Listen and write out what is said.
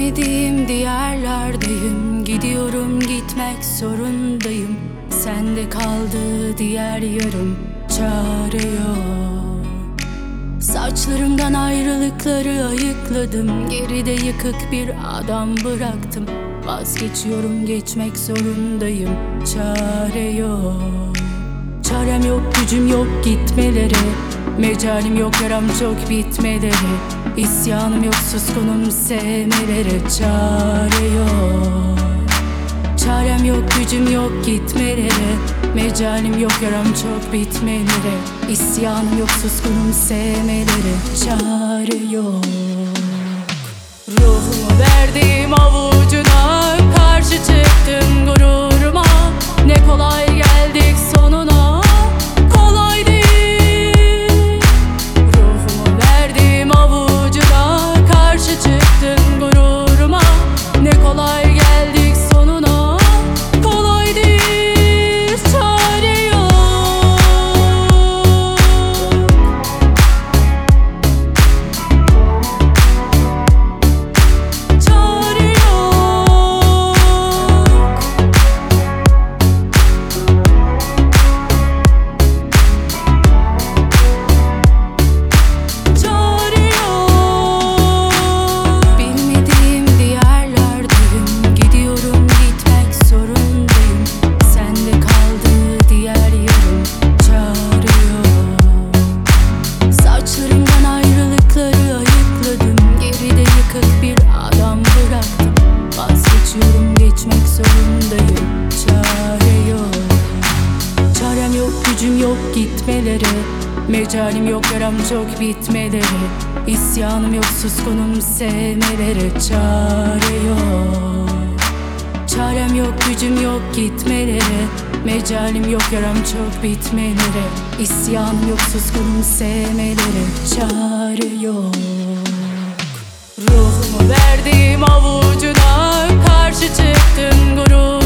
Bilmediğim diyarlardayım, gidiyorum gitmek zorundayım. Sende kaldı diğer yarım, çare yok. Saçlarımdan ayrılıkları ayıkladım, geride yıkık bir adam bıraktım. Vazgeçiyorum, geçmek zorundayım, çare yok. Çarem yok, gücüm yok gitmelere, mecalim yok, yaram çok bitmelere. İsyanım yok, suskunum sevmelere, çare yok. Çarem yok, gücüm yok gitmelere, mecalim yok, yaram çok bitmelere. İsyanım yok, suskunum sevmelere, çare yok. Ruhumu verdim avucuna, karşı çıktım gururuma. Ne kolay geldik sonuna, kolay değil. Ruhumu verdim avucuna, karşı çıktım gururuma. Ne kolay geldik sonuna, kolay değil. Çare yok. Çare yok. Çare yok. Bilmediğim diyarlardayım, gidiyorum gitmek zorundayım. Sende kaldı diğer yarım, çare yok. Saçlarımdan ayrılıkları ayıkladım, geride yıkık bir adam bıraktım. Vazgeçiyorum, geçmek zorundayım, çare yok. Çarem yok, gücüm yok gitmelere, mecalim yok, yaram çok bitmelere. İsyanım yok, suskunum sevmelere, çare yok. Çarem yok, gücüm yok gitmelere, mecalim yok, yaram çok bitmelere. İsyanım yok, suskunum sevmelere, çare yok. Ruhumu verdim avucuna, karşı çıktım gurur.